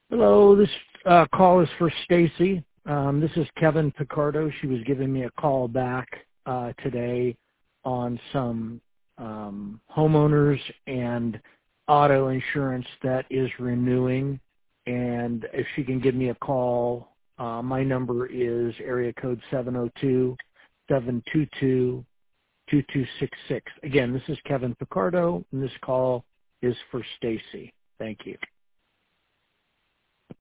Hello, this call is for Stacy. This is Kevin Picardo. She was giving me a call back today on some homeowners and auto insurance that is renewing. And if she can give me a call, my number is area code 702-722-2266. Again, this is Kevin Picardo, and this call is for Stacy. Thank you.